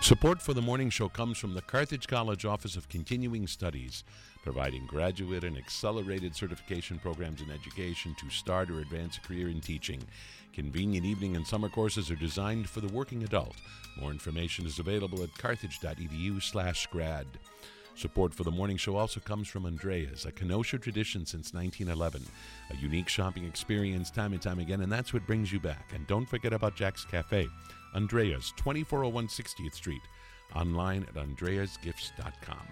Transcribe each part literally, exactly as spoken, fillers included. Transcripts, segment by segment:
Support for the morning show comes from the Carthage College Office of Continuing Studies, providing graduate and accelerated certification programs in education to start or advance a career in teaching. Convenient evening and summer courses are designed for the working adult. More information is available at carthage.edu slash grad. Support for the morning show also comes from Andrea's, a Kenosha tradition since nineteen eleven. A unique shopping experience time and time again, and that's what brings you back. And don't forget about Jack's Cafe. Andrea's, twenty-four oh one sixtieth Street. Online at andreas gifts dot com.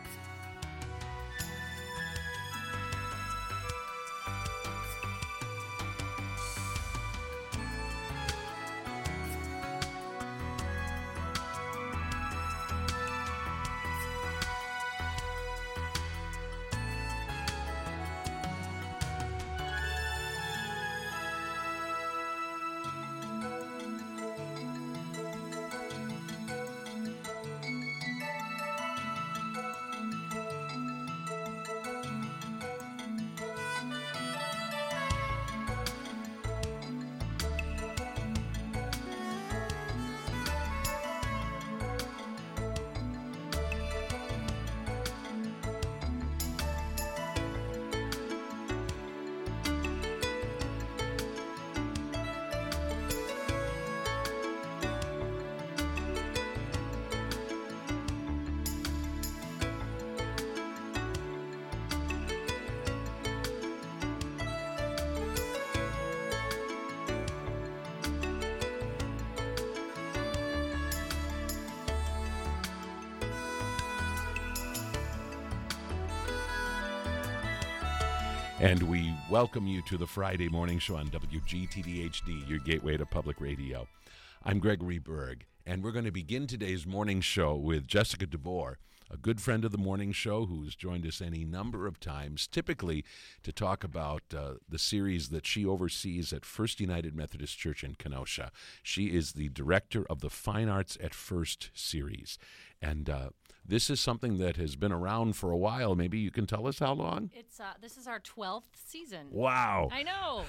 And we welcome you to the Friday morning show on W G T D H D, your gateway to public radio. I'm Gregory Berg, and we're going to begin today's morning show with Jessica DeBoer, a good friend of the morning show who's joined us any number of times, typically to talk about uh, the series that she oversees at First United Methodist Church in Kenosha. She is the director of the Fine Arts at First series. And uh, this is something that has been around for a while. Maybe you can tell us how long? It's uh, this is our twelfth season. Wow. I know.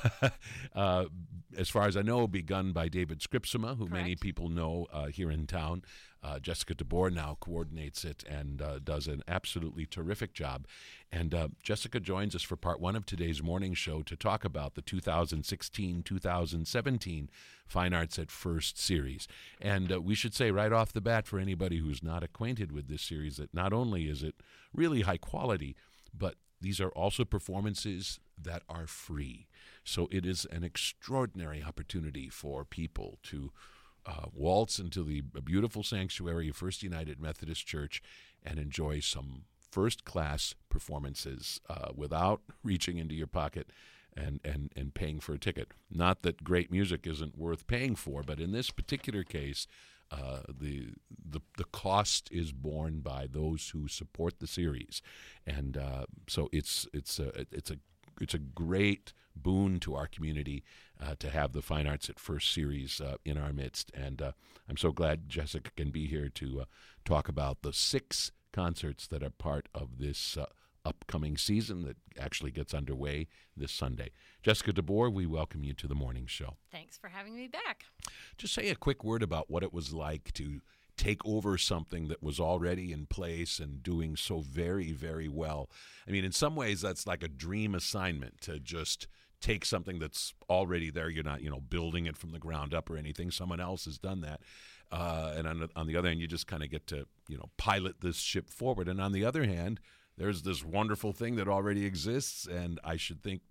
uh, as far as I know, begun by David Scripsima, who Correct. many people know uh, here in town. Uh, Jessica DeBoer now coordinates it and uh, does an absolutely terrific job. And uh, Jessica joins us for part one of today's morning show to talk about the two thousand sixteen two thousand seventeen Fine Arts at First series. And uh, we should say right off the bat for anybody who's not acquainted with this series that not only is it really high quality, but these are also performances that are free. So it is an extraordinary opportunity for people to uh, waltz into the beautiful sanctuary of First United Methodist Church and enjoy some first-class performances uh, without reaching into your pocket and, and, and paying for a ticket. Not that great music isn't worth paying for, but in this particular case, Uh, the the the cost is borne by those who support the series, and uh, so it's it's a it's a it's a great boon to our community uh, to have the Fine Arts at First series uh, in our midst, and uh, I'm so glad Jessica can be here to uh, talk about the six concerts that are part of this uh, upcoming season that actually gets underway this Sunday. Jessica DeBoer, we welcome you to the morning show. Thanks for having me back. Just say a quick word about what it was like to take over something that was already in place and doing so very, very well. I mean, in some ways, that's like a dream assignment to just take something that's already there. You're not, you know, building it from the ground up or anything. Someone else has done that. Uh, and on the, on the other hand, you just kind of get to, you know, pilot this ship forward. And on the other hand, there's this wonderful thing that already exists, and I should think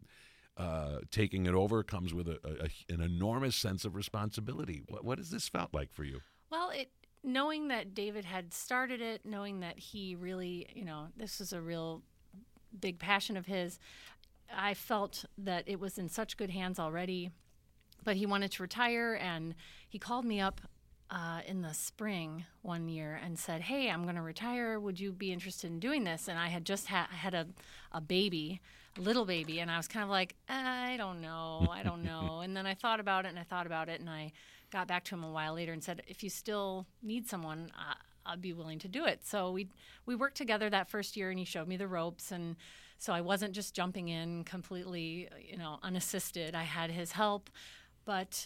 uh, taking it over comes with a, a, an enormous sense of responsibility. What, what has this felt like for you? Well, it knowing that David had started it, knowing that he really, you know, this was a real big passion of his, I felt that it was in such good hands already. But he wanted to retire, and he called me up Uh, in the spring one year and said, "Hey, I'm going to retire. Would you be interested in doing this?" And I had just ha- had a, a baby, a little baby, and I was kind of like, I don't know, I don't know. And then I thought about it, and I thought about it, and I got back to him a while later and said, if you still need someone, uh, I'd be willing to do it. So we we worked together that first year, and he showed me the ropes, and so I wasn't just jumping in completely, you know, unassisted. I had his help, but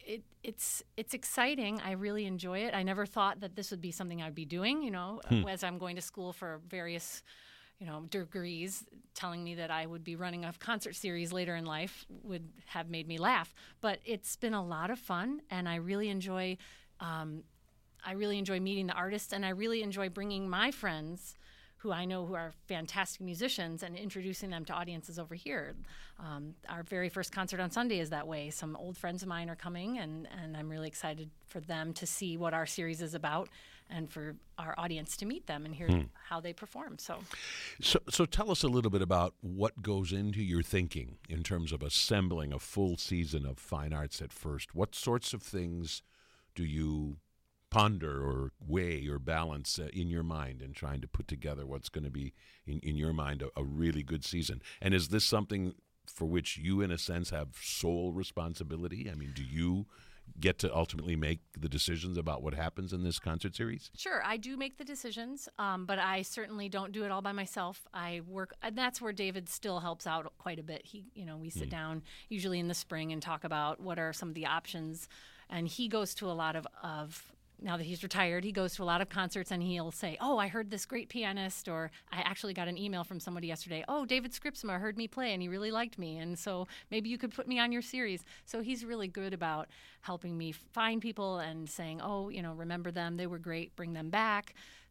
it, it's it's exciting. I really enjoy it. I never thought that this would be something I'd be doing, you know, hmm. as I'm going to school for various, you know, degrees. Telling me that I would be running a concert series later in life would have made me laugh. But it's been a lot of fun, and I really enjoy um, I really enjoy meeting the artists, and I really enjoy bringing my friends who I know who are fantastic musicians and introducing them to audiences over here. Um, our very first concert on Sunday is that way. Some old friends of mine are coming, and, and I'm really excited for them to see what our series is about and for our audience to meet them and hear mm. how they perform. So. so, so tell us a little bit about what goes into your thinking in terms of assembling a full season of Fine Arts at First. What sorts of things do you ponder or weigh or balance uh, in your mind in trying to put together what's going to be, in, in your mind, a, a really good season? And is this something for which you, in a sense, have sole responsibility? I mean, do you get to ultimately make the decisions about what happens in this concert series? Sure, I do make the decisions, um, but I certainly don't do it all by myself. I work, and that's where David still helps out quite a bit. He, you know, we sit mm. down usually in the spring and talk about what are some of the options, and he goes to a lot of, of now that he's retired, he goes to a lot of concerts, and he'll say, oh, I heard this great pianist, or I actually got an email from somebody yesterday, oh, David Scripsma heard me play, and he really liked me, and so maybe you could put me on your series. So he's really good about helping me find people and saying, oh, you know, remember them, they were great, bring them back.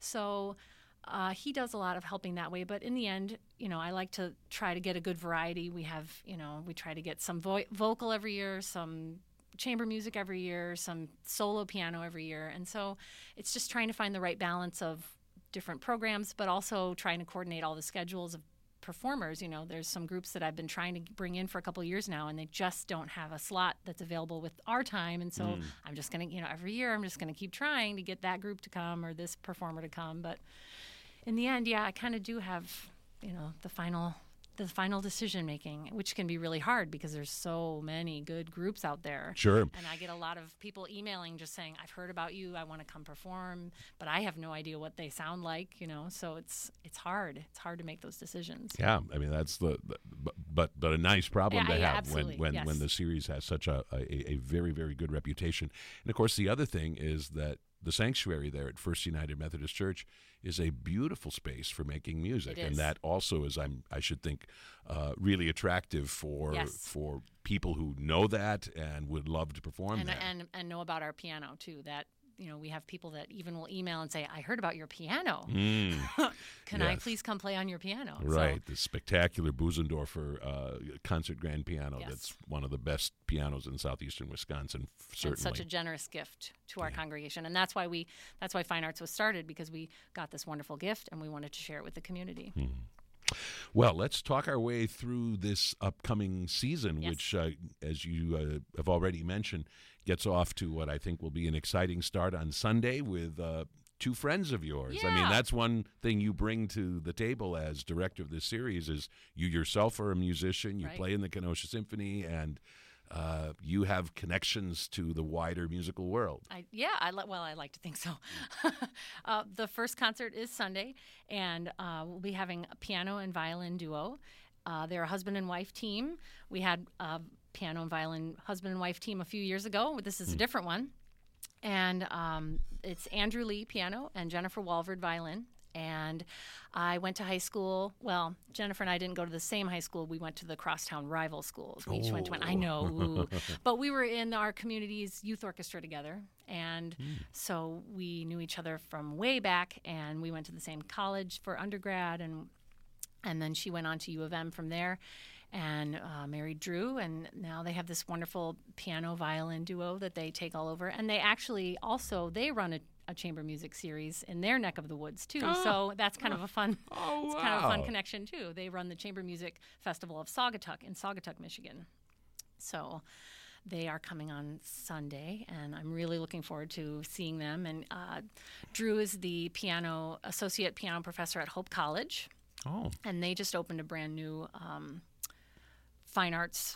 So uh, he does a lot of helping that way, but in the end, you know, I like to try to get a good variety. We have, you know, we try to get some vo- vocal every year, some chamber music every year, some solo piano every year. And so it's just trying to find the right balance of different programs, but also trying to coordinate all the schedules of performers. You know, there's some groups that I've been trying to bring in for a couple of years now, and they just don't have a slot that's available with our time. And so mm. I'm just going to, you know, every year I'm just going to keep trying to get that group to come or this performer to come. But in the end, yeah, I kind of do have, you know, the final the final decision making, which can be really hard because there's so many good groups out there. Sure. And I get a lot of people emailing just saying, I've heard about you, I want to come perform, but I have no idea what they sound like, you know, so it's it's hard. It's hard to make those decisions. Yeah, I mean, that's the, the but but a nice problem yeah, to yeah, have absolutely. when when, yes. when the series has such a, a, a very, very good reputation. And of course, the other thing is that the sanctuary there at First United Methodist Church is a beautiful space for making music, and that also is, I'm, I should think, uh, really attractive for yes. for people who know that and would love to perform and, there. And and know about our piano too. That, you know, we have people that even will email and say, I heard about your piano. Mm. Can yes. I please come play on your piano? Right, so, the spectacular Busendorfer uh, concert grand piano. Yes. That's one of the best pianos in southeastern Wisconsin, certainly. And such a generous gift to our yeah. congregation. And that's why we that's why Fine Arts was started, because we got this wonderful gift and we wanted to share it with the community. Mm. Well, let's talk our way through this upcoming season, yes. which, uh, as you uh, have already mentioned, gets off to what I think will be an exciting start on Sunday with uh, two friends of yours. Yeah. I mean, that's one thing you bring to the table as director of this series is you yourself are a musician, you right. play in the Kenosha Symphony, and uh, you have connections to the wider musical world. I, yeah, I li- well, I like to think so. uh, the first concert is Sunday, and uh, we'll be having a piano and violin duo. Uh, they're a husband and wife team. We had a piano and violin husband and wife team a few years ago. This is mm. a different one. And um, it's Andrew Lee, piano, and Jennifer Walvard, violin. And I went to high school. Well, Jennifer and I didn't go to the same high school. We went to the crosstown rival schools. We each went to one. I know. Ooh. But we were in our community's youth orchestra together. And mm. so we knew each other from way back. And we went to the same college for undergrad. And and then she went on to U of M from there and uh, married Drew. And now they have this wonderful piano-violin duo that they take all over. And they actually also, they run a a chamber music series in their neck of the woods too. Oh. So that's kind of a fun oh, it's wow. kind of a fun connection too. They run the Chamber Music Festival of Saugatuck in Saugatuck, Michigan. So they are coming on Sunday, and I'm really looking forward to seeing them. And uh, Drew is the piano associate piano professor at Hope College. Oh. And they just opened a brand new um, fine arts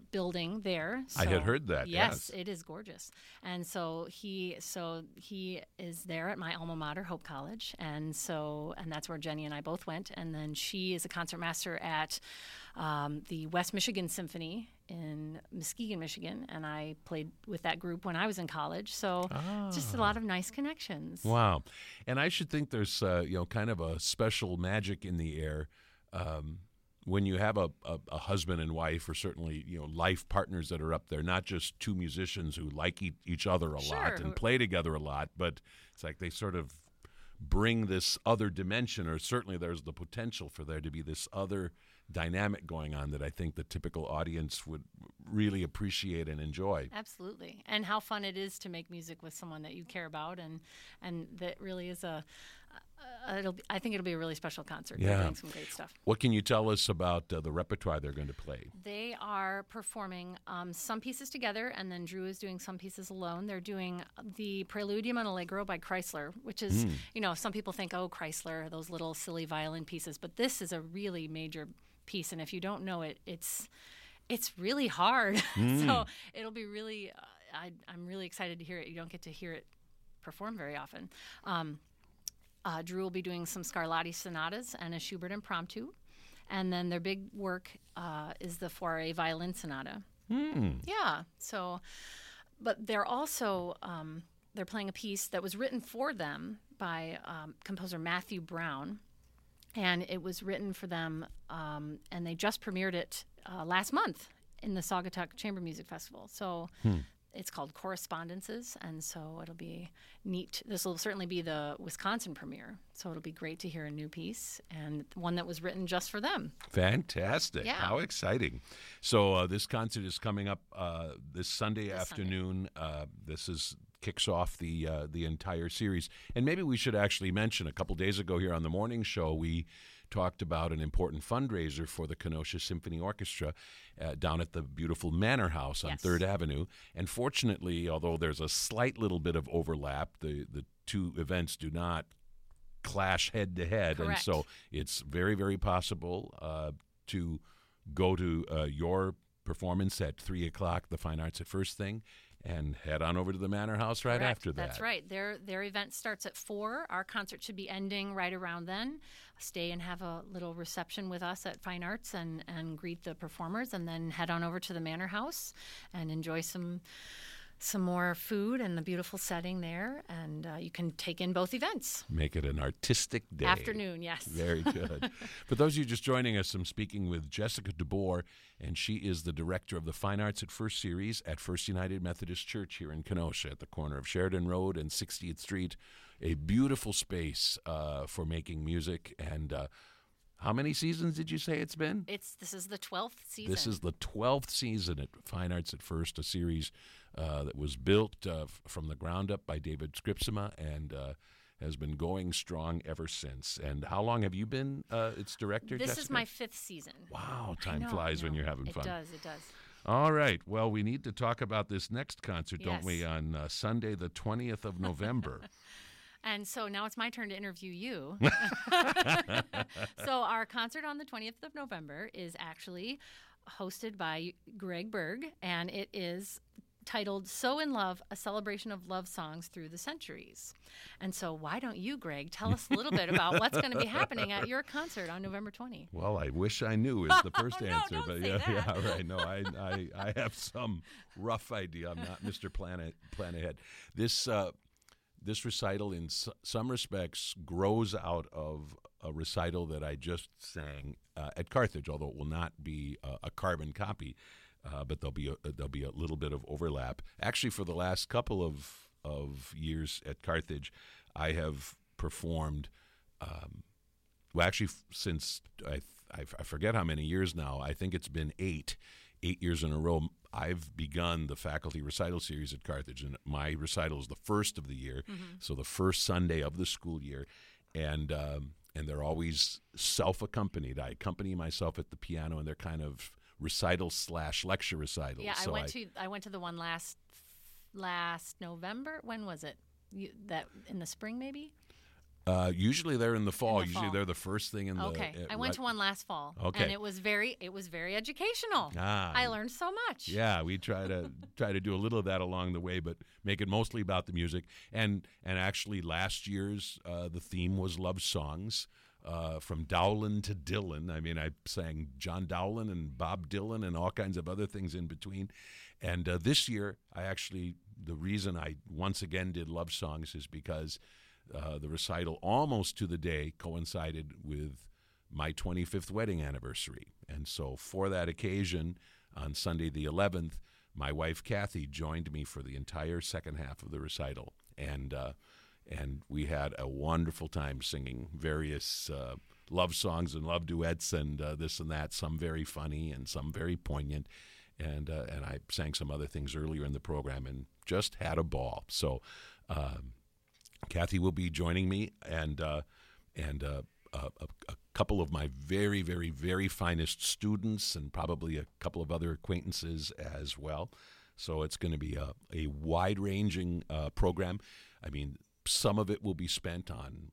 building there. So, I had heard that. Yes, Yes, it is gorgeous. And so he so he is there at my alma mater, Hope College, and so and that's where Jenny and I both went. And then she is a concertmaster at um, the West Michigan Symphony in Muskegon, Michigan, and I played with that group when I was in college. So Ah. just a lot of nice connections. Wow. And I should think there's uh, you know kind of a special magic in the air. Um, when you have a, a, a husband and wife, or certainly you know life partners that are up there, not just two musicians who like e- each other a Sure. lot and play together a lot, but it's like they sort of bring this other dimension, or certainly there's the potential for there to be this other dynamic going on that I think the typical audience would really appreciate and enjoy. Absolutely. And how fun it is to make music with someone that you care about, and and that really is a uh, it'll be, I think it'll be a really special concert. They're Yeah. doing some great stuff. What can you tell us about uh, the repertoire they're going to play? They are performing um, some pieces together, and then Drew is doing some pieces alone. They're doing the Preludium and Allegro by Chrysler, which is, Mm. you know, some people think, oh, Chrysler, those little silly violin pieces, but this is a really major piece, and if you don't know it, it's it's really hard. Mm. So it'll be really, uh, I, I'm really excited to hear it. You don't get to hear it performed very often. Um, uh, Drew will be doing some Scarlatti sonatas and a Schubert impromptu. And then their big work uh, is the Fauré violin sonata. Mm. Yeah. So, but they're also um, they're playing a piece that was written for them by um, composer Matthew Brown, and it was written for them, um, and they just premiered it uh, last month in the Saugatuck Chamber Music Festival. So. Hmm. It's called Correspondences, and so it'll be neat. This will certainly be the Wisconsin premiere, so it'll be great to hear a new piece and one that was written just for them. Fantastic. Yeah. How exciting. So uh, this concert is coming up uh, this Sunday This afternoon. Uh, this is kicks off the uh, the entire series. And maybe we should actually mention, a couple days ago here on the morning show, we talked about an important fundraiser for the Kenosha Symphony Orchestra uh, down at the beautiful Manor House on Yes. third Avenue. And fortunately, although there's a slight little bit of overlap, the, the two events do not clash head to head. And Correct. so it's very, very possible uh, to go to uh, your performance at three o'clock, the Fine Arts at First Thing, and head on over to the Manor House right Correct. after that. That's right. Their their event starts at four. Our concert should be ending right around then. Stay and have a little reception with us at Fine Arts and, and greet the performers, and then head on over to the Manor House and enjoy some some more food and the beautiful setting there. And uh, you can take in both events. Make it an artistic day. Afternoon, yes. Very good. For those of you just joining us, I'm speaking with Jessica DeBoer, and she is the director of the Fine Arts at First series at First United Methodist Church here in Kenosha at the corner of Sheridan Road and sixtieth Street. A beautiful space uh, for making music. And uh, how many seasons did you say it's been? It's this is the twelfth season. This is the twelfth season at Fine Arts at First, a series uh, that was built uh, f- from the ground up by David Scripsima and uh, has been going strong ever since. And how long have you been uh, its director, This Jessica? is my fifth season. Wow, I time know, flies I when know. you're having it fun. It does, it does. All right. Well, we need to talk about this next concert, don't Yes. we, on uh, Sunday, the twentieth of November. And so now it's my turn to interview you. So our concert on the twentieth of November is actually hosted by Greg Berg, and it is titled So in Love, A Celebration of Love Songs Through the Centuries. And so why don't you, Greg, tell us a little bit about what's going to be happening at your concert on November twentieth? Well, I wish I knew is the first No, answer, don't but say yeah, that. yeah, right. No, I, I, I have some rough idea. I'm not Mister Plan Plan Ahead. This uh, this recital, in s- some respects, grows out of a recital that I just sang uh, at Carthage, although it will not be uh, a carbon copy, uh, but there'll be a, there'll be a little bit of overlap. Actually, for the last couple of of years at Carthage, I have performed. Um, well, actually, f- since I, I I forget how many years now. I think it's been eight, eight years in a row. I've begun the faculty recital series at Carthage, and my recital is the first of the year, so the first Sunday of the school year, and um, and they're always self-accompanied. I accompany myself at the piano, and they're kind of recital slash lecture recitals. Yeah, I so went to I went to the one last last November. When was it? You, that in the spring, maybe? Uh, usually they're in the fall. In the usually fall. they're the first thing in the. Okay, uh, I went right- to one last fall, Okay. and it was very, it was very educational. Ah, I learned so much. Yeah, we try to try to do a little of that along the way, but make it mostly about the music. And and actually, last year's uh, the theme was love songs. Uh, from Dowland to Dylan. I mean, I sang John Dowland and Bob Dylan and all kinds of other things in between. And uh, this year, I actually, the reason I once again did love songs is because uh, the recital almost to the day coincided with my twenty-fifth wedding anniversary. And so for that occasion, on Sunday the eleventh, my wife Kathy joined me for the entire second half of the recital. And uh, And we had a wonderful time singing various uh, love songs and love duets and uh, this and that, some very funny and some very poignant. And uh, and I sang some other things earlier in the program and just had a ball. So um, Kathy will be joining me and, uh, and uh, a, a couple of my very, very, very finest students and probably a couple of other acquaintances as well. So it's going to be a, a wide-ranging uh, program. I mean, some of it will be spent on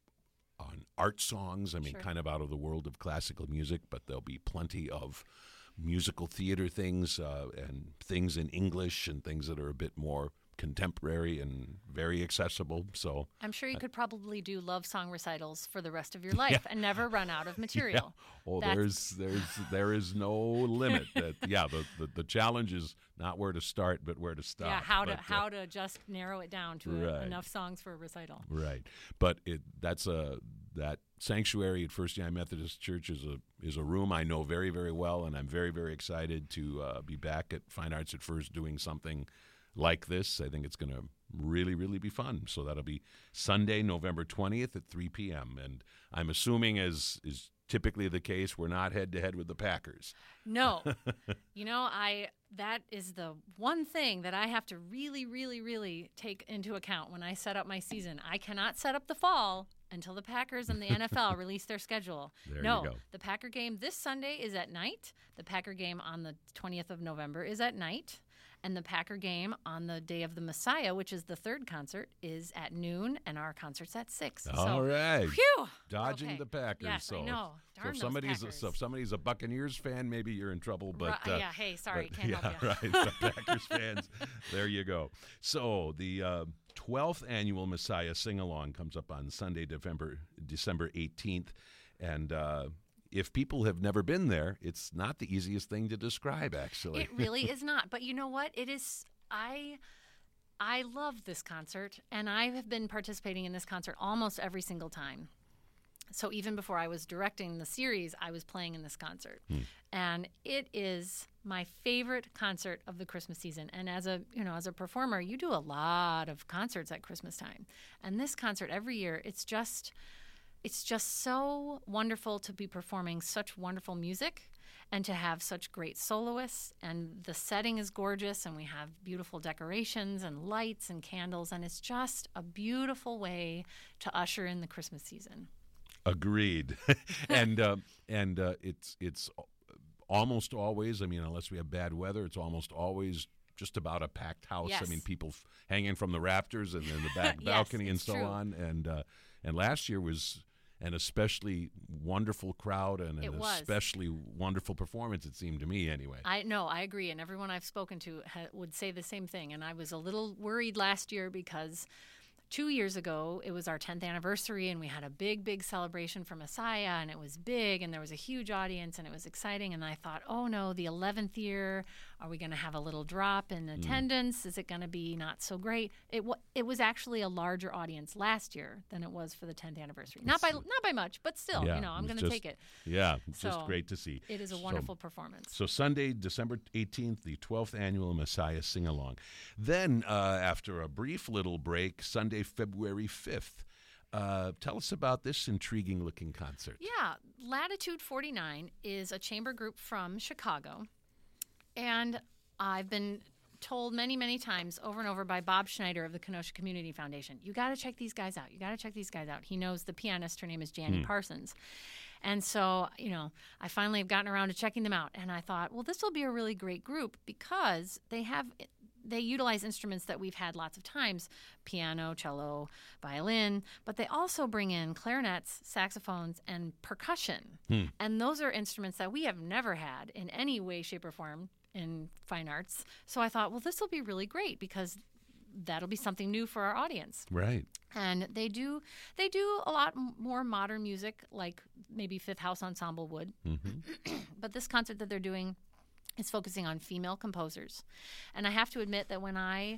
on art songs, I mean, Sure. kind of out of the world of classical music, but there'll be plenty of musical theater things uh, and things in English and things that are a bit more contemporary and very accessible. So I'm sure you could probably do love song recitals for the rest of your life and never run out of material. Oh, That's- there's there's there is no limit. That yeah, the, the the challenge is not where to start, but where to stop. Yeah, how to But, uh, how to just narrow it down to a- Right. enough songs for a recital. Right, but it that's a that sanctuary at First United Methodist Church is a is a room I know very very well, and I'm very very excited to uh, be back at Fine Arts at First doing something like this. I think it's going to really really be fun. So that'll be Sunday, November twentieth at three p.m. And I'm assuming, as is typically the case, we're not head to head with the Packers. No. You know, I that is the one thing that I have to really, really, really take into account when I set up my season. I cannot set up the fall until the Packers and the N F L release their schedule. There no, you go. The Packer game this Sunday is at night. The Packer game on the twentieth of November is at night. And the Packer game on the day of the Messiah, which is the third concert, is at noon, and our concert's at six. All so, right. Phew! Dodging Okay. the Packers. Yes, so I know. So Darn if those somebody's a, Packers. so if somebody's a Buccaneers fan, maybe you're in trouble. But Ri- uh, yeah, hey, sorry, but, can't yeah, help you. right. So Packers fans, there you go. So the uh, twelfth annual Messiah Sing Along comes up on Sunday, December December eighteenth, and. Uh, If people have never been there, it's not the easiest thing to describe, actually. It really is not. But you know what? It is. I I love this concert, and I have been participating in this concert almost every single time. So even before I was directing the series, I was playing in this concert, and it is my favorite concert of the Christmas season. And as a you know as a performer, you do a lot of concerts at Christmas time, and this concert every year, it's just. It's just so wonderful to be performing such wonderful music and to have such great soloists. And the setting is gorgeous, and we have beautiful decorations and lights and candles. And it's just a beautiful way to usher in the Christmas season. Agreed. and uh, and uh, it's it's almost always, I mean, unless we have bad weather, it's almost always just about a packed house. I Yes. mean, people f- hanging from the rafters and in the back Yes, balcony and it's so true. on. And uh, and last year was an especially wonderful crowd and an It was. especially wonderful performance, it seemed to me anyway. I no, I agree, and everyone I've spoken to ha- would say the same thing. And I was a little worried last year because two years ago it was our tenth anniversary, and we had a big, big celebration for Messiah, and it was big, and there was a huge audience, and it was exciting. And I thought, oh no, the eleventh year, are we going to have a little drop in attendance? Is it going to be not so great? It w- it was actually a larger audience last year than it was for the tenth anniversary. Not by not by much, but still, Yeah, you know, I'm it was going to just- take it. Yeah, it's just So, great to see. It is a So- wonderful performance. So Sunday, December eighteenth, the twelfth annual Messiah Sing-Along. Then, uh, after a brief little break, Sunday, February fifth. Uh, tell us about this intriguing-looking concert. Yeah, Latitude forty-nine is a chamber group from Chicago. And I've been told many, many times over and over by Bob Schneider of the Kenosha Community Foundation, you got to check these guys out. You got to check these guys out. He knows the pianist. Her name is Janny Parsons. And so, you know, I finally have gotten around to checking them out. And I thought, well, this will be a really great group because they have they utilize instruments that we've had lots of times, piano, cello, violin, but they also bring in clarinets, saxophones, and percussion. Hmm. And those are instruments that we have never had in any way, shape, or form in fine arts. So I thought, well, this will be really great because that'll be something new for our audience. Right. And they do they do a lot m- more modern music, like maybe Fifth House Ensemble would. Mm-hmm. But this concert that they're doing is focusing on female composers. And I have to admit that when I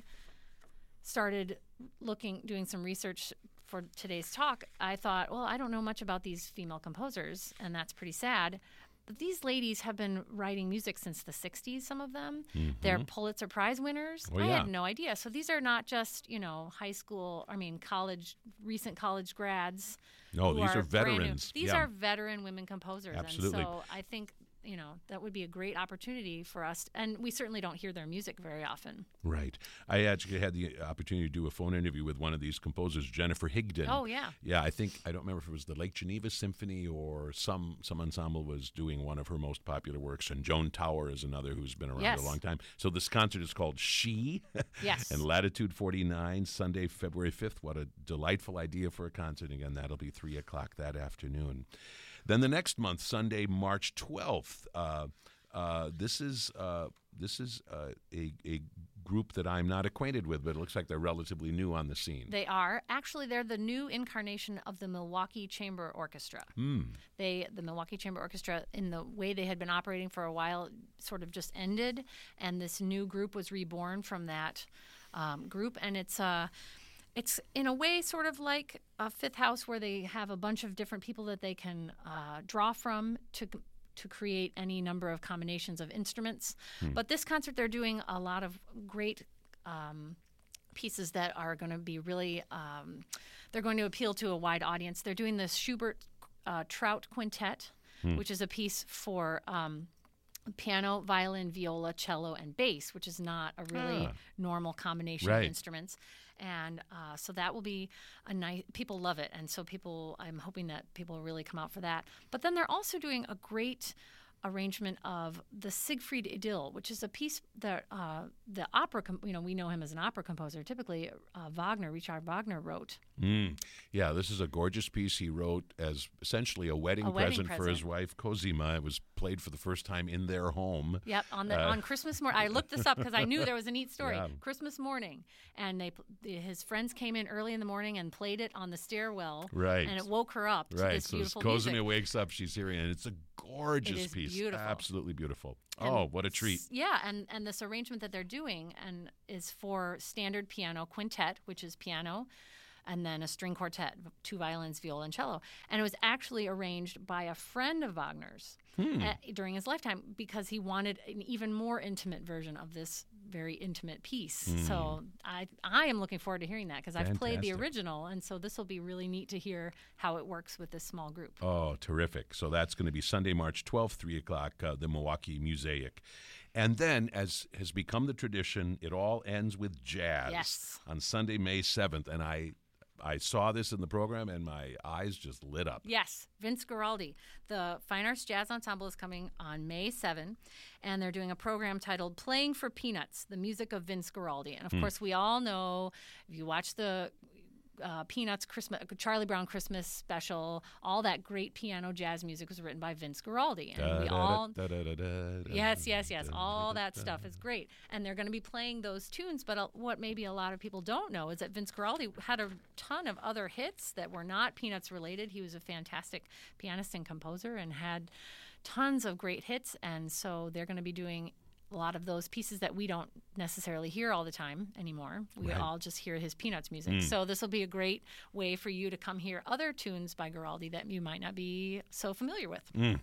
started looking, doing some research for today's talk, I thought, well, I don't know much about these female composers, and that's pretty sad. But these ladies have been writing music since the sixties, some of them. Mm-hmm. They're Pulitzer Prize winners. Oh, I yeah. had no idea. So these are not just, you know, high school, I mean, college, recent college grads. No, these are, are veterans. These yeah. are veteran women composers. Absolutely. And so I think, you know, that would be a great opportunity for us. And we certainly don't hear their music very often. Right. I actually had the opportunity to do a phone interview with one of these composers, Jennifer Higdon. Oh, yeah. Yeah, I think, I don't remember if it was the Lake Geneva Symphony or some some ensemble was doing one of her most popular works. And Joan Tower is another who's been around yes. a long time. So this concert is called She. Yes. And Latitude forty-nine, Sunday, February fifth. What a delightful idea for a concert. Again, that'll be three o'clock that afternoon. Then the next month, Sunday, March twelfth, uh, uh, this is uh, this is uh, a, a group that I'm not acquainted with, but it looks like they're relatively new on the scene. They are. Actually, they're the new incarnation of the Milwaukee Chamber Orchestra. Mm. They, the Milwaukee Chamber Orchestra, in the way they had been operating for a while, sort of just ended, and this new group was reborn from that um, group, and it's uh, it's in a way sort of like a Fifth House, where they have a bunch of different people that they can uh, draw from to to create any number of combinations of instruments. Hmm. But this concert, they're doing a lot of great um, pieces that are going to be really, um, they're going to appeal to a wide audience. They're doing the Schubert uh, Trout Quintet, hmm. which is a piece for um, piano, violin, viola, cello, and bass, which is not a really ah. normal combination right. of instruments. And uh, so that will be a nice, people love it. And so people, I'm hoping that people will really come out for that. But then they're also doing a great arrangement of the Siegfried Idyll, which is a piece that uh, the opera, com- you know, we know him as an opera composer. Typically, uh, Wagner, Richard Wagner wrote. Mm. Yeah, this is a gorgeous piece he wrote as essentially a wedding, a wedding present, present for his wife, Cosima. It was played for the first time in their home. Yep, on the uh, on Christmas morning. I looked this up because I knew there was a neat story. Yeah. Christmas morning, and they his friends came in early in the morning and played it on the stairwell. Right. And it woke her up to right. this so beautiful Cosima music. Cosima music. wakes up, she's hearing it, and it's a gorgeous it is piece. Beautiful. Absolutely beautiful. And oh, what a treat. Yeah, and, and this arrangement that they're doing and is for standard piano quintet, which is piano, and then a string quartet, two violins, viola, and cello. And it was actually arranged by a friend of Wagner's hmm. at, during his lifetime because he wanted an even more intimate version of this very intimate piece. Hmm. So I I am looking forward to hearing that because I've played the original, and so this will be really neat to hear how it works with this small group. Oh, terrific. So that's going to be Sunday, March twelfth, three o'clock, uh, the Milwaukee Musaic. And then, as has become the tradition, it all ends with jazz yes. on Sunday, May seventh. And I I saw this in the program, and my eyes just lit up. Yes, Vince Guaraldi. The Fine Arts Jazz Ensemble is coming on May seventh, and they're doing a program titled Playing for Peanuts, the music of Vince Guaraldi. And, of mm. course, we all know, if you watch the uh, Peanuts Christmas, Charlie Brown Christmas special, all that great piano jazz music was written by Vince Guaraldi. And da, we da, all... Da, da, da, da, yes, yes, yes. Da, all da, that da, stuff is great. And they're going to be playing those tunes. But uh, what maybe a lot of people don't know is that Vince Guaraldi had a ton of other hits that were not Peanuts related. He was a fantastic pianist and composer and had tons of great hits. And so they're going to be doing a lot of those pieces that we don't necessarily hear all the time anymore. We right. all just hear his Peanuts music. Mm. So this will be a great way for you to come hear other tunes by Guaraldi that you might not be so familiar with. Mm.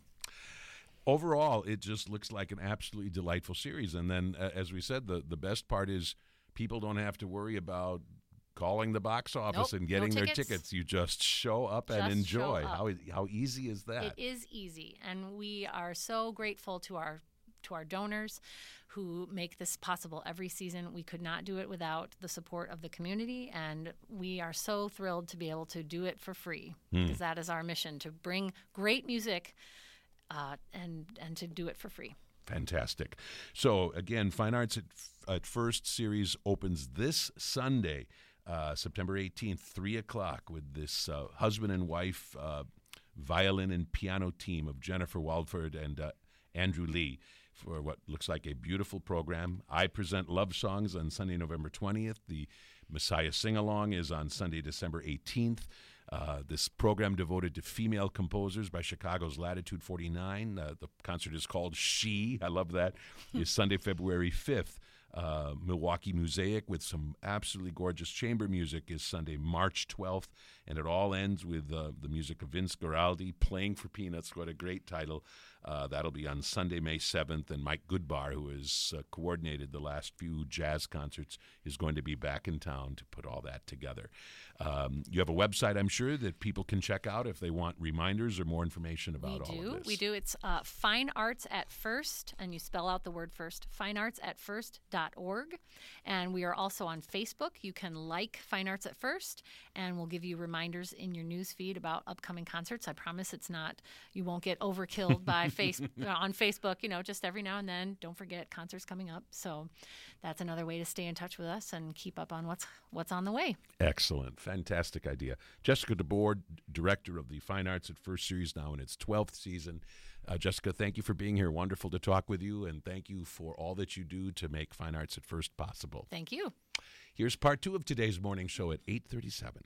Overall, it just looks like an absolutely delightful series. And then, uh, as we said, the, the best part is people don't have to worry about calling the box office nope, and getting no their tickets. tickets. You just show up just and enjoy. Up. How how easy is that? It is easy, and we are so grateful to our to our donors who make this possible every season. We could not do it without the support of the community, and we are so thrilled to be able to do it for free mm. because that is our mission, to bring great music uh, and and to do it for free. Fantastic. So, again, Fine Arts at at First series opens this Sunday, uh, September eighteenth, three o'clock, with this uh, husband and wife uh, violin and piano team of Jennifer Waldford and uh, Andrew Lee for what looks like a beautiful program. I present Love Songs on Sunday, November twentieth. The Messiah Sing-Along is on Sunday, December eighteenth. Uh, this program devoted to female composers by Chicago's Latitude forty-nine. Uh, the concert is called She. I love that. Is Sunday, February fifth. Uh, Milwaukee Mosaic with some absolutely gorgeous chamber music is Sunday, March twelfth. And it all ends with uh, the music of Vince Guaraldi, Playing for Peanuts. What a great title. Uh, that'll be on Sunday, May seventh. And Mike Goodbar, who has uh, coordinated the last few jazz concerts, is going to be back in town to put all that together. Um, you have a website, I'm sure, that people can check out if they want reminders or more information about we all do. of this. We do. It's uh, Fine Arts at First, and you spell out the word first, fine arts at first dot org. And we are also on Facebook. You can like Fine Arts at First, and we'll give you reminders in your news feed about upcoming concerts. I promise it's not, you won't get overkilled by face on Facebook, you know, just every now and then. Don't forget concerts coming up. So that's another way to stay in touch with us and keep up on what's what's on the way. Excellent. Fantastic idea. Jessica DeBoer, director of the Fine Arts at First series, now in its twelfth season. Uh, Jessica, thank you for being here. Wonderful to talk with you, and thank you for all that you do to make Fine Arts at First possible. Thank you. Here's part two of today's morning show at eight thirty-seven.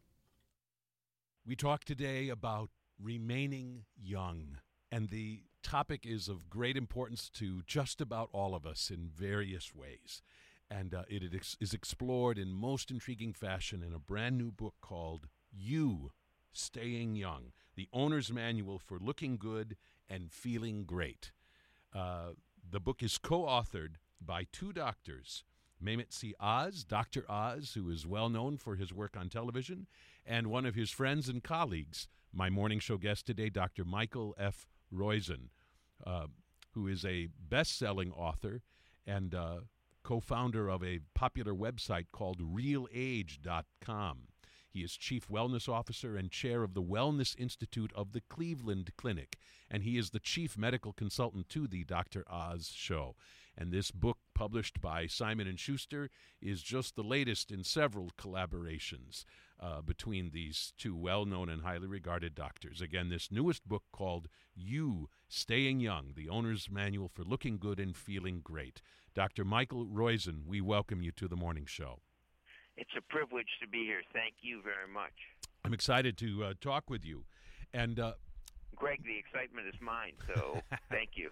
We talk today about remaining young, and the topic is of great importance to just about all of us in various ways. And uh, it is explored in most intriguing fashion in a brand new book called You, Staying Young, the owner's manual for looking good and feeling great. Uh, the book is co-authored by two doctors, Mehmet C. Oz, Doctor Oz, who is well known for his work on television, and one of his friends and colleagues, my morning show guest today, Doctor Michael F. Roizen, uh, who is a best-selling author and uh, co-founder of a popular website called real age dot com. He is Chief Wellness Officer and Chair of the Wellness Institute of the Cleveland Clinic, and he is the Chief Medical Consultant to the Doctor Oz Show. And this book, published by Simon and Schuster, is just the latest in several collaborations uh, between these two well-known and highly regarded doctors. Again, this newest book called You, Staying Young, the Owner's Manual for Looking Good and Feeling Great. Doctor Michael Roizen, we welcome you to the morning show. It's a privilege to be here. Thank you very much. I'm excited to uh, talk with you. And uh, Greg, the excitement is mine, so thank you.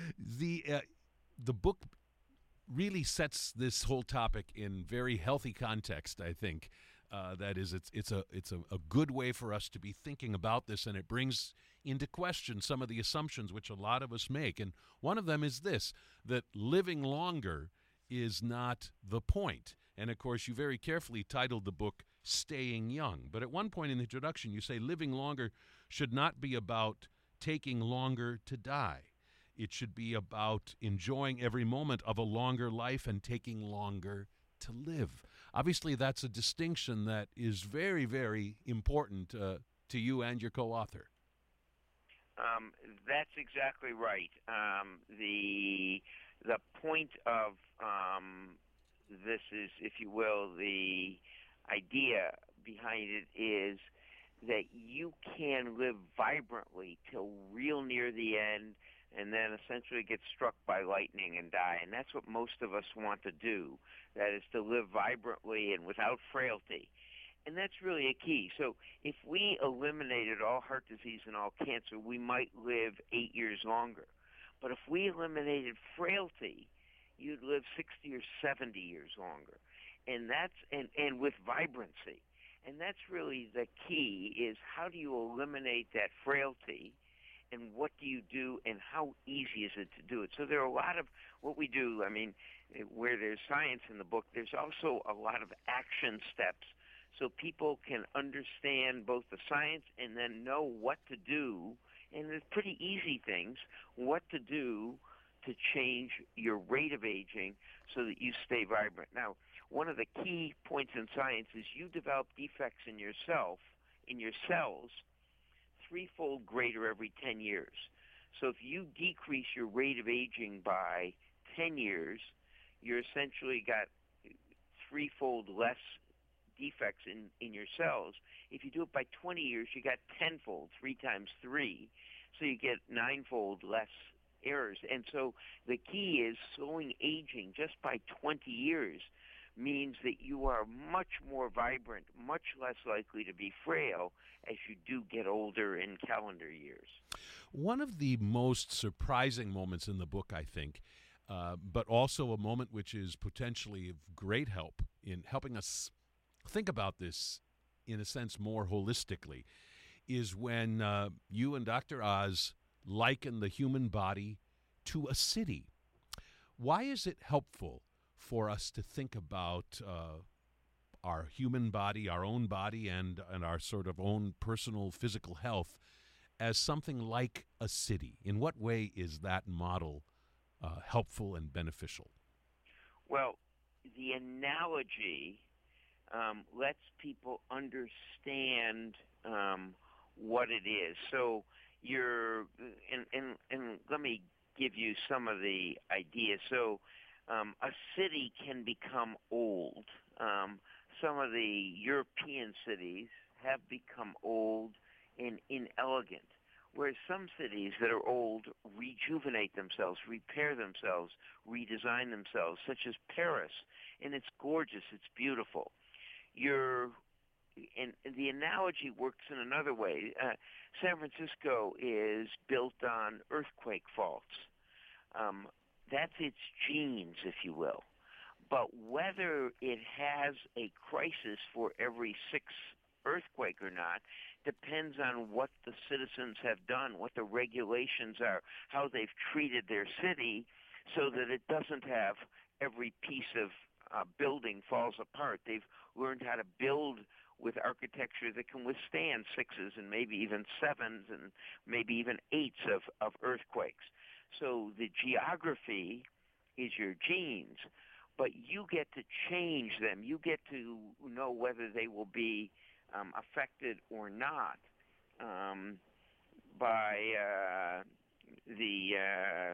The uh, the book really sets this whole topic in very healthy context, I think. Uh, that is, it's it's a it's a, a good way for us to be thinking about this, and it brings into question some of the assumptions which a lot of us make. And one of them is this, that living longer is not the point. And, of course, you very carefully titled the book Staying Young. But at one point in the introduction, you say living longer should not be about taking longer to die. It should be about enjoying every moment of a longer life and taking longer to live. Obviously, that's a distinction that is very, very important uh, to you and your co-author. Um, that's exactly right. Um, the the point of um, this is, if you will, the idea behind it is that you can live vibrantly till real near the end and then essentially get struck by lightning and die. And that's what most of us want to do, that is to live vibrantly and without frailty. And that's really a key. So if we eliminated all heart disease and all cancer, we might live eight years longer. But if we eliminated frailty, you'd live sixty or seventy years longer. And that's and, and with vibrancy. And that's really the key, is how do you eliminate that frailty, and what do you do, and how easy is it to do it? So there are a lot of what we do. I mean, where there's science in the book, there's also a lot of action steps, so people can understand both the science and then know what to do. And there's pretty easy things, what to do to change your rate of aging so that you stay vibrant. Now, one of the key points in science is you develop defects in yourself, in your cells, threefold greater every ten years. So if you decrease your rate of aging by ten years, you're essentially got threefold less defects in, in your cells. If you do it by twenty years, you got tenfold, three times three. So you get ninefold less errors. And so the key is slowing aging just by twenty years means that you are much more vibrant, much less likely to be frail as you do get older in calendar years. One of the most surprising moments in the book, I think, uh, but also a moment which is potentially of great help in helping us think about this, in a sense, more holistically, is when uh, you and Doctor Oz liken the human body to a city. Why is it helpful for us to think about uh, our human body, our own body, and, and our sort of own personal physical health as something like a city? In what way is that model uh, helpful and beneficial? Well, the analogy um, lets people understand um, what it is. So you're, and, and, and let me give you some of the ideas. So um, a city can become old. Um, some of the European cities have become old and inelegant, whereas some cities that are old rejuvenate themselves, repair themselves, redesign themselves, such as Paris. And it's gorgeous. It's beautiful. You're, and the analogy works in another way. Uh, San Francisco is built on earthquake faults. Um, that's its genes, if you will. But whether it has a crisis for every six earthquake or not depends on what the citizens have done, what the regulations are, how they've treated their city, so that it doesn't have every piece of uh, building falls apart. They've learned how to build with architecture that can withstand sixes and maybe even sevens and maybe even eights of, of earthquakes. So the geography is your genes, but you get to change them. You get to know whether they will be um, affected or not um, by uh, the uh,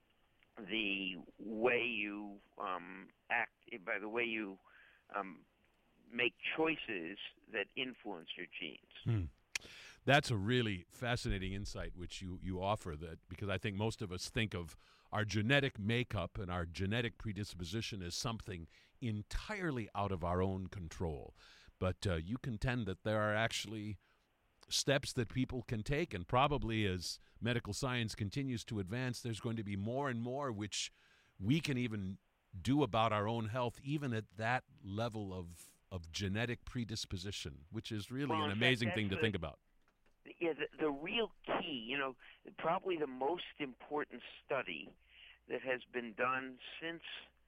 the way you um, act, by the way you um, make choices that influence your genes. Hmm. That's a really fascinating insight which you, you offer, that because I think most of us think of our genetic makeup and our genetic predisposition as something entirely out of our own control. But uh, you contend that there are actually steps that people can take, and probably as medical science continues to advance, there's going to be more and more which we can even do about our own health, even at that level of, of genetic predisposition, which is really well, an fact, amazing thing to the, think about. Yeah, the, the real key, you know, probably the most important study that has been done since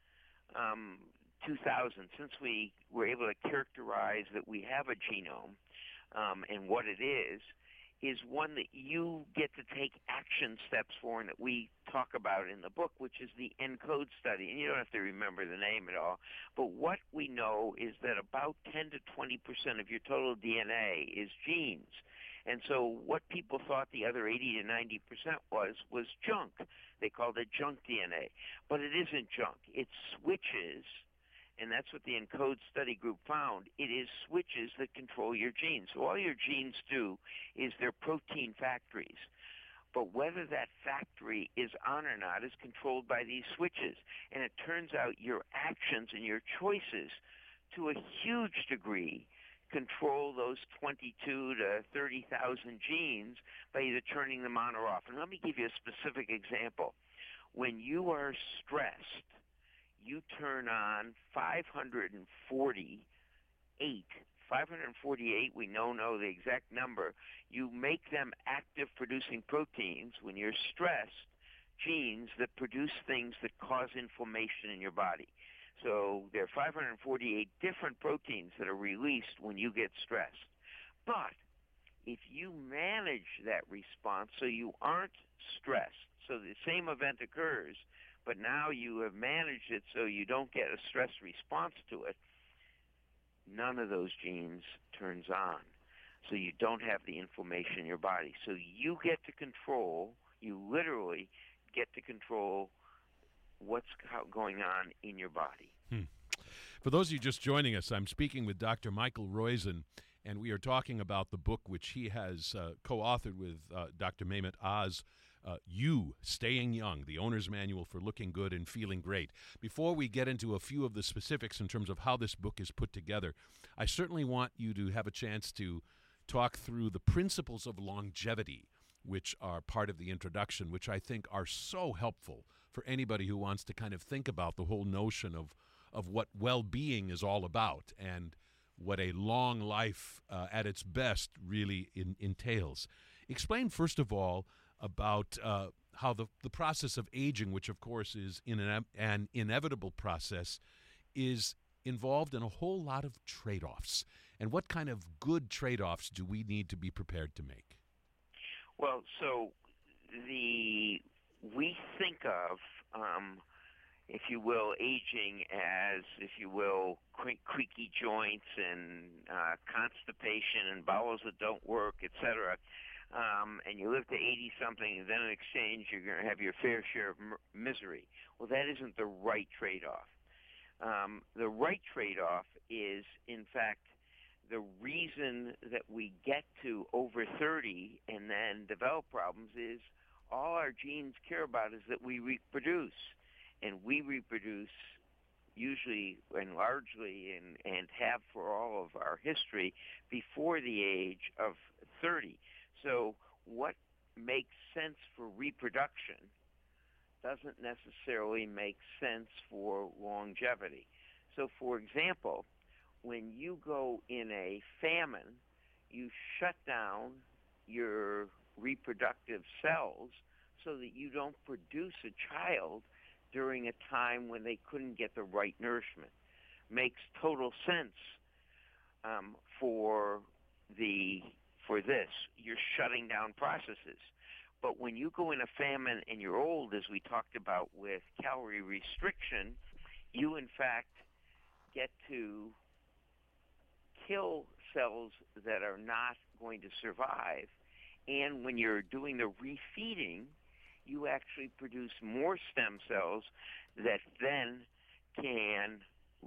um, two thousand, since we were able to characterize that we have a genome um, and what it is, is one that you get to take action steps for and that we talk about in the book, which is the ENCODE study. And you don't have to remember the name at all. But what we know is that about ten to twenty percent of your total D N A is genes. And so what people thought the other eighty to ninety percent was, was junk. They called it junk D N A. But it isn't junk. It switches, and that's what the ENCODE study group found. It is switches that control your genes. So all your genes do is they're protein factories. But whether that factory is on or not is controlled by these switches. And it turns out your actions and your choices, to a huge degree, control those twenty-two to thirty thousand genes by either turning them on or off. And let me give you a specific example. When you are stressed, you turn on five hundred forty-eight. five hundred forty-eight, we don't know the exact number. You make them active producing proteins when you're stressed, genes that produce things that cause inflammation in your body. So there are five hundred forty-eight different proteins that are released when you get stressed. But if you manage that response so you aren't stressed, so the same event occurs, but now you have managed it so you don't get a stress response to it, none of those genes turns on. So you don't have the inflammation in your body. So you get to control, you literally get to control what's going on in your body. Hmm. For those of you just joining us, I'm speaking with Doctor Michael Roizen, and we are talking about the book which he has uh, co-authored with uh, Doctor Mehmet Oz, uh, You, Staying Young, the Owner's Manual for Looking Good and Feeling Great. Before we get into a few of the specifics in terms of how this book is put together, I certainly want you to have a chance to talk through the principles of longevity, which are part of the introduction, which I think are so helpful for anybody who wants to kind of think about the whole notion of, of what well-being is all about and what a long life uh, at its best really in, entails. Explain, first of all, about uh, how the, the process of aging, which of course is in an, an inevitable process, is involved in a whole lot of trade-offs. And what kind of good trade-offs do we need to be prepared to make? Well, so the we think of, um, if you will, aging as, if you will, cre- creaky joints and uh, constipation and bowels that don't work, et cetera. Um, and you live to eighty-something, and then in exchange you're going to have your fair share of m- misery. Well, that isn't the right trade-off. Um, the right trade-off is, in fact, the reason that we get to over thirty and then develop problems is all our genes care about is that we reproduce. And we reproduce usually and largely and, and have for all of our history before the age of thirty. So what makes sense for reproduction doesn't necessarily make sense for longevity. So, for example, when you go in a famine, you shut down your reproductive cells so that you don't produce a child during a time when they couldn't get the right nourishment. Makes total sense um, for the for this. You're shutting down processes. But when you go in a famine and you're old, as we talked about with calorie restriction, you in fact get to kill cells that are not going to survive. And when you're doing the refeeding, you actually produce more stem cells that then can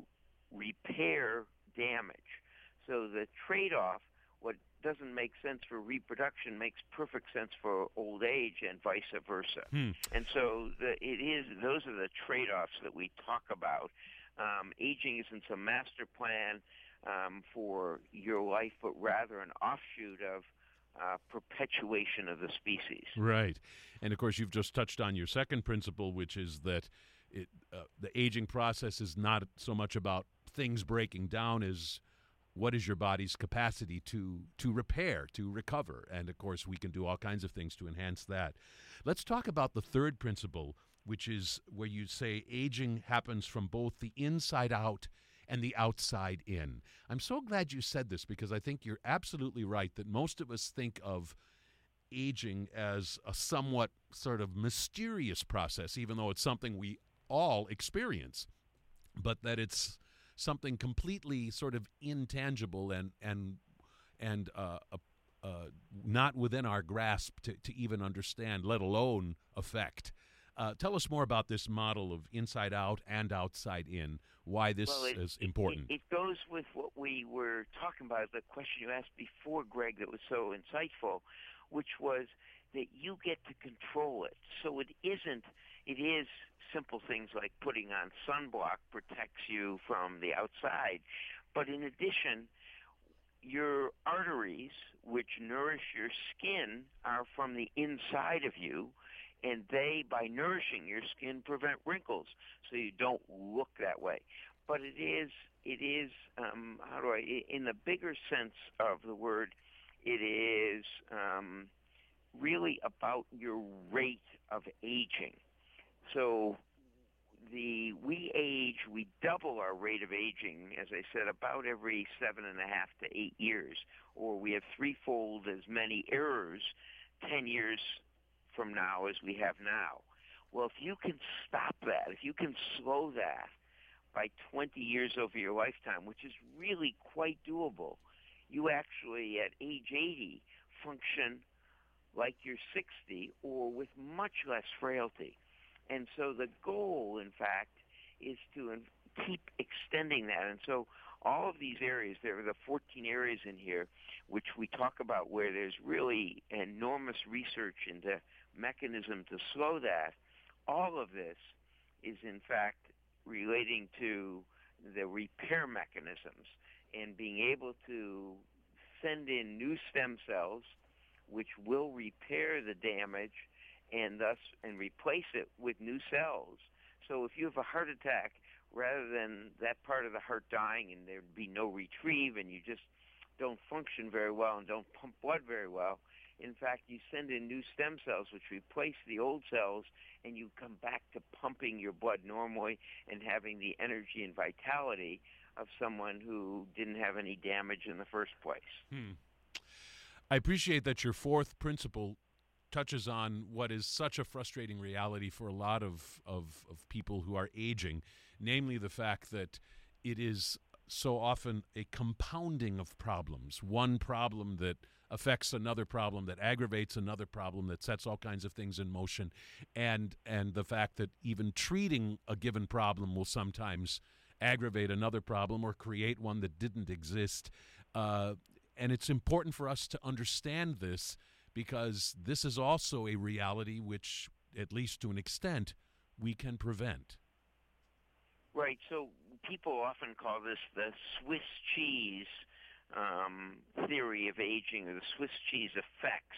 repair damage. So the trade-off, what doesn't make sense for reproduction makes perfect sense for old age and vice versa. Hmm. And so the, it is, those are the trade-offs that we talk about. Um, aging isn't some master plan um, for your life, but rather an offshoot of uh, perpetuation of the species. Right. And, of course, you've just touched on your second principle, which is that it, uh, the aging process is not so much about things breaking down as what is your body's capacity to to repair, to recover. And, of course, we can do all kinds of things to enhance that. Let's talk about the third principle, which is where you say aging happens from both the inside out and the outside in. I'm so glad you said this because I think you're absolutely right that most of us think of aging as a somewhat sort of mysterious process, even though it's something we all experience, but that it's something completely sort of intangible and and and uh, uh, uh, not within our grasp to, to even understand, let alone affect. Uh, tell us more about this model of inside out and outside in, why this well, it, is important. It, it goes with what we were talking about, the question you asked before, Greg, that was so insightful, which was that you get to control it. So it isn't, it is simple things like putting on sunblock protects you from the outside. But in addition, your arteries, which nourish your skin, are from the inside of you, and they, by nourishing your skin, prevent wrinkles, so you don't look that way. But it is, it is, um, how do I, in the bigger sense of the word, it is um, really about your rate of aging. So the we age, we double our rate of aging, as I said, about every seven and a half to eight years, or we have threefold as many errors ten years from now as we have now. Well, if you can stop that, if you can slow that by twenty years over your lifetime, which is really quite doable, you actually at age eighty function like you're sixty or with much less frailty. And so the goal, in fact, is to keep extending that. And so all of these areas, there are the fourteen areas in here which we talk about where there's really enormous research into mechanism to slow that. All of this is, in fact, relating to the repair mechanisms and being able to send in new stem cells which will repair the damage and thus and replace it with new cells. So if you have a heart attack, rather than that part of the heart dying and there'd be no retrieve and you just don't function very well and don't pump blood very well, in fact, you send in new stem cells which replace the old cells, and you come back to pumping your blood normally and having the energy and vitality of someone who didn't have any damage in the first place. Hmm. I appreciate that your fourth principle touches on what is such a frustrating reality for a lot of, of, of people who are aging, namely the fact that it is so often a compounding of problems, one problem that affects another problem, that aggravates another problem, that sets all kinds of things in motion, and and the fact that even treating a given problem will sometimes aggravate another problem or create one that didn't exist. Uh, and it's important for us to understand this, because this is also a reality which, at least to an extent, we can prevent. Right. So people often call this the Swiss cheese um, theory of aging, or the Swiss cheese effects.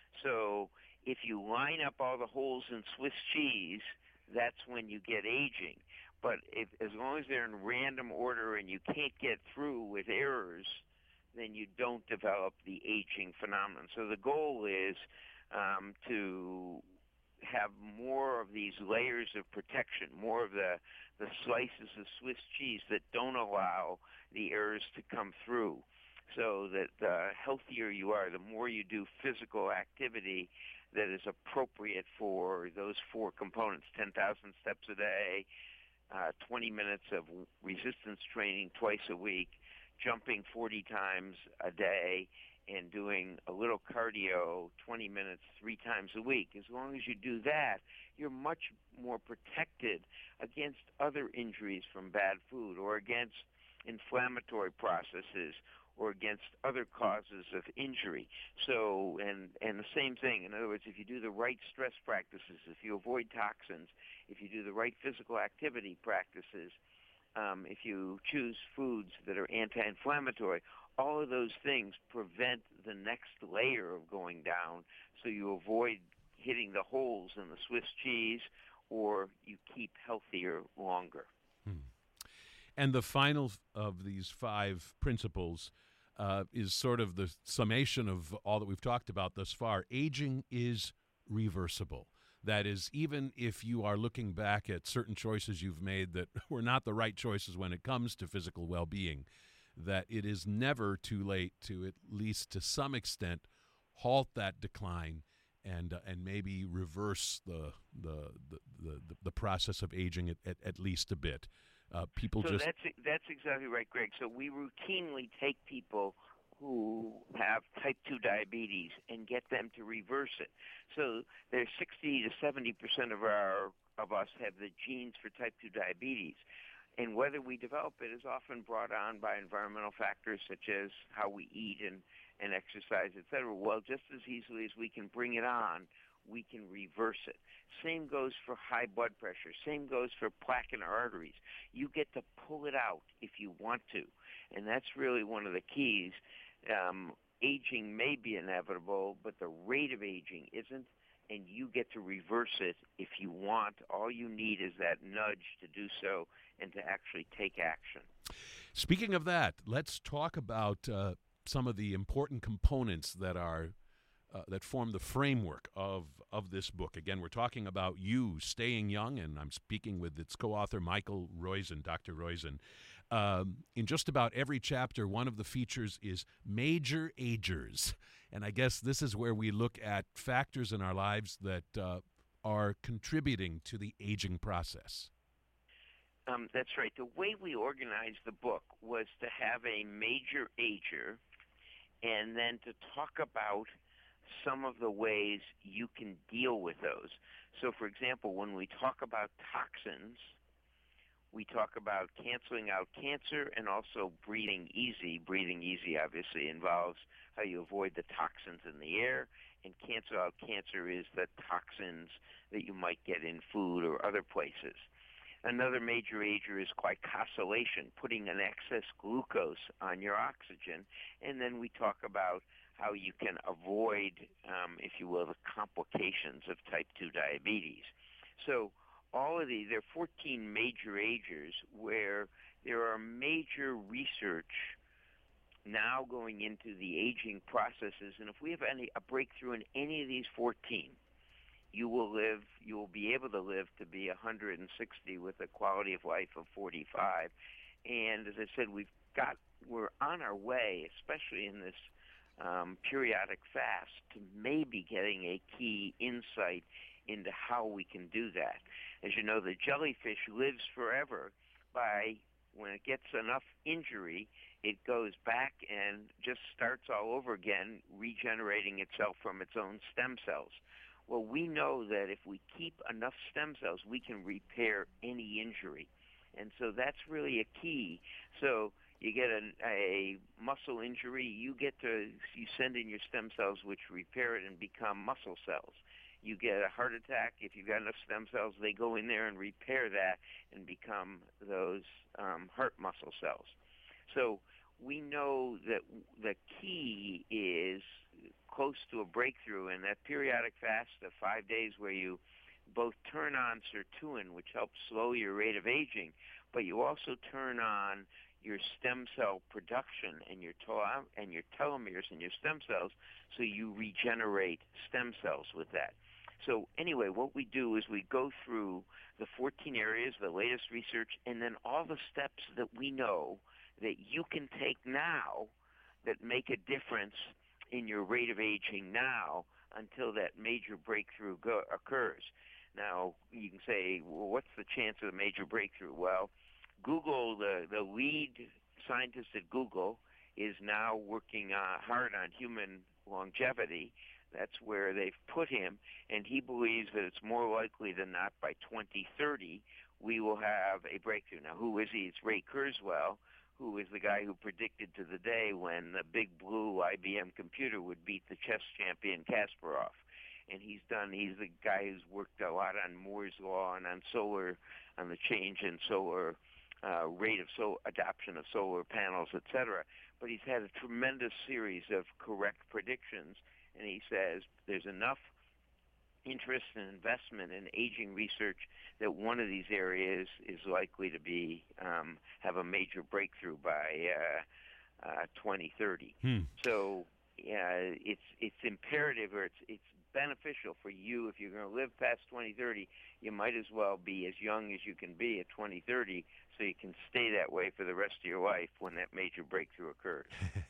So if you line up all the holes in Swiss cheese, that's when you get aging. But if, as long as they're in random order and you can't get through with errors, then you don't develop the aging phenomenon. So the goal is um, to have more of these layers of protection, more of the, the slices of Swiss cheese that don't allow the errors to come through, so that the healthier you are, the more you do physical activity that is appropriate for those four components: ten thousand steps a day, uh, twenty minutes of resistance training twice a week, jumping forty times a day, and doing a little cardio twenty minutes three times a week. As long as you do that, you're much more protected against other injuries from bad food, or against inflammatory processes, or against other causes of injury. So, and, and the same thing, in other words, if you do the right stress practices, if you avoid toxins, if you do the right physical activity practices, um, if you choose foods that are anti-inflammatory, all of those things prevent the next layer of going down, so you avoid hitting the holes in the Swiss cheese, or you keep healthier longer. Hmm. And the final of these five principles uh, is sort of the summation of all that we've talked about thus far. Aging is reversible. That is, even if you are looking back at certain choices you've made that were not the right choices when it comes to physical well-being, that it is never too late to, at least to some extent, halt that decline and uh, and maybe reverse the the, the, the, the process of aging at, at, at least a bit. Uh, people so just that's that's exactly right, Greg. So we routinely take people who have type two diabetes and get them to reverse it. So there's sixty to seventy percent of our of us have the genes for type two diabetes. And whether we develop it is often brought on by environmental factors such as how we eat and, and exercise, et cetera. Well, just as easily as we can bring it on, we can reverse it. Same goes for high blood pressure. Same goes for plaque in our arteries. You get to pull it out if you want to. And that's really one of the keys. Um, aging may be inevitable, but the rate of aging isn't. And you get to reverse it if you want. All you need is that nudge to do so and to actually take action. Speaking of that, let's talk about uh, some of the important components that are uh, that form the framework of of this book. Again, we're talking about You Staying Young, and I'm speaking with its co-author, Michael Roizen, Doctor Roizen. Um, in just about every chapter, one of the features is major agers. And I guess this is where we look at factors in our lives that uh, are contributing to the aging process. Um, that's right. The way we organized the book was to have a major ager and then to talk about some of the ways you can deal with those. So, for example, when we talk about toxins, we talk about canceling out cancer and also breathing easy. Breathing easy obviously involves how you avoid the toxins in the air, and cancel out cancer is the toxins that you might get in food or other places. Another major ager is glycosylation, putting an excess glucose on your oxygen. And then we talk about how you can avoid, um, if you will, the complications of type two diabetes. So all of these, there are fourteen major agers where there are major research now going into the aging processes. And if we have any a breakthrough in any of these fourteen, you will live, you will be able to live to be one hundred sixty with a quality of life of forty-five. And as I said, we've got, we're on our way, especially in this um, periodic fast, to maybe getting a key insight into how we can do that. As you know, the jellyfish lives forever by, when it gets enough injury, it goes back and just starts all over again, regenerating itself from its own stem cells. Well, we know that if we keep enough stem cells, we can repair any injury. And so that's really a key. So you get a, a muscle injury, you get to, you send in your stem cells which repair it and become muscle cells. You get a heart attack, if you've got enough stem cells, they go in there and repair that and become those um, heart muscle cells. So we know that the key is close to a breakthrough, and that periodic fast of five days where you both turn on sirtuin, which helps slow your rate of aging, but you also turn on your stem cell production and your tel- and your telomeres and your stem cells, so you regenerate stem cells with that. So anyway, what we do is we go through the fourteen areas, the latest research, and then all the steps that we know that you can take now that make a difference in your rate of aging now until that major breakthrough go- occurs. Now, you can say, well, what's the chance of a major breakthrough? Well, Google, the, the lead scientist at Google, is now working uh, hard on human longevity. That's where they've put him, and he believes that it's more likely than not by twenty thirty we will have a breakthrough. Now, who is he? It's Ray Kurzweil, who is the guy who predicted to the day when the big blue I B M computer would beat the chess champion Kasparov. And he's done, he's the guy who's worked a lot on Moore's Law and on solar, on the change in solar uh, rate of so adoption of solar panels, et cetera. But he's had a tremendous series of correct predictions, and he says there's enough interest and investment in aging research that one of these areas is likely to be um, have a major breakthrough by uh, uh, twenty thirty. Hmm. So uh, it's it's imperative, or it's it's beneficial for you. If you're going to live past twenty thirty, you might as well be as young as you can be at twenty thirty, so you can stay that way for the rest of your life when that major breakthrough occurs.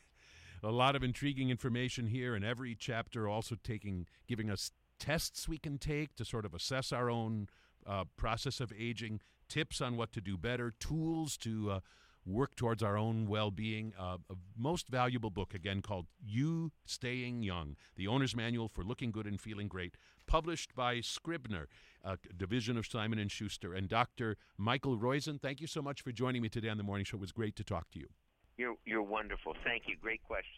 A lot of intriguing information here, and every chapter also taking giving us tests we can take to sort of assess our own uh, process of aging, tips on what to do better, tools to uh, work towards our own well-being. Uh, a most valuable book, again, called You Staying Young, The Owner's Manual for Looking Good and Feeling Great, published by Scribner, a division of Simon and Schuster. And Doctor Michael Roizen, thank you so much for joining me today on The Morning Show. It was great to talk to you. You're, you're wonderful. Thank you. Great question.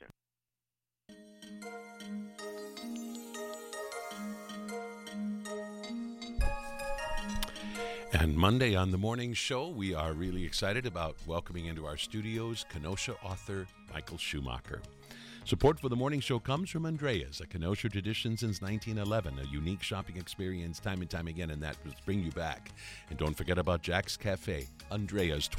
And Monday on The Morning Show, we are really excited about welcoming into our studios Kenosha author Michael Schumacher. Support for The Morning Show comes from Andrea's, a Kenosha tradition since nineteen eleven, a unique shopping experience time and time again, and that will bring you back. And don't forget about Jack's Cafe, Andrea's